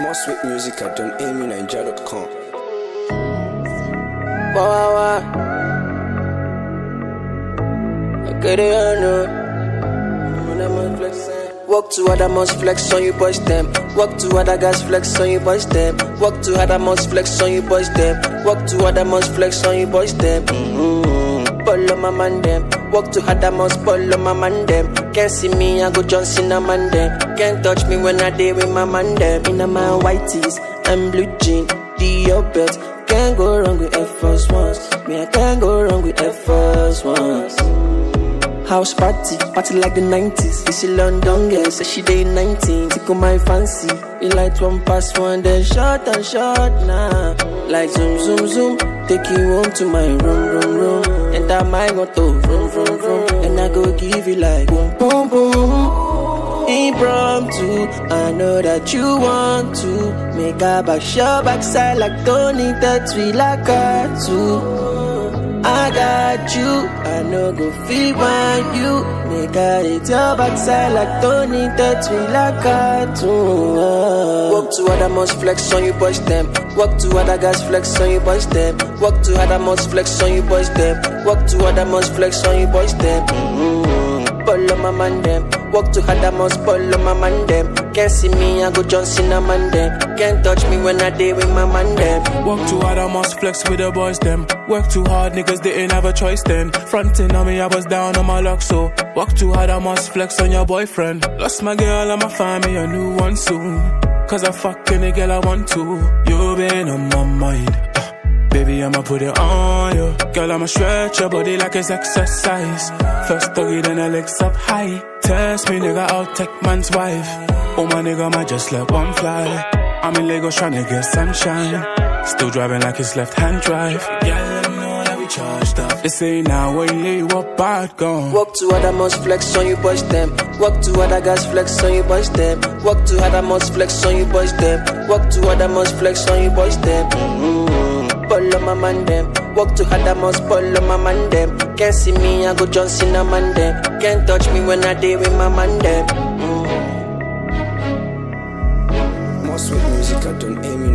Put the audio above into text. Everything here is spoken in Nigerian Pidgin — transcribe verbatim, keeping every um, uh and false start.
More sweet music at don amy ninja dot com. Wow, wow, wow. I get it, I know. Walk to other must flex on you boys them. Walk to other guys flex on you boys them. Walk to other must flex on you boys them. Walk to other must flex on you boys them. Mm-hmm. Pull on my man them. Walk to other must pull on my man them. Can't see me, I go John Cena man them. Can't touch me when I day with my man them. In my white tees and blue jean, Dior belt. Can't go wrong with Air Force Ones. Me I can't go wrong with Air Force Ones. House party, party like the nineties. This is London girl, say she day nineteen. Tickle my fancy, it like one past one, then short and short now. Nah. Like zoom, zoom, zoom, take you home to my room, room, room. Enter my motor, vroom, vroom, vroom. And I go give you like boom, boom, boom. Impromptu, I know that you want to make a back shot backside like Tony, that's we like I too. I got you, I know go feel when you make a hit your backside like Tony, that's we like I too. Walk to other must flex on you boys them. Walk to other guys flex on you boys them. Walk to other must flex on you boys them. Walk to other must flex on you boys them. Mm-hmm. Pull on my man them. Walk to other must pull on my man them. Can't see me, I go John Cena man them. Can't touch me when I day with my man them. Walk too hard, I must flex with the boys them. Work too hard, niggas didn't have a choice then. Fronting on me, I was down on my luck, so walk too hard, I must flex on your boyfriend. Lost my girl, I'ma find me a new one soon. Cause I fuck any girl I want to. You been on my mind, uh, baby, I'ma put it on you. Girl, I'ma stretch your body like it's exercise. First doggy, then I legs up high. Test me, nigga, I'll take man's wife. Oh my nigga, might just let one fly. I'm in Lagos tryna get sunshine. Still driving like it's left-hand drive. Yeah, let me know that we charged up. They say now when you up, bad gone. Walk to other must flex on you boys them. Walk to other guys flex on you boys them. Walk to other must flex on you boys them. Walk to other must flex on you boys them. Mm-hmm. Pull on my man them. Walk to other must pull on my man them. Can't see me, I go John Cena man them. Can't touch me when I day with my man them. Mm-hmm. More sweet music at don amy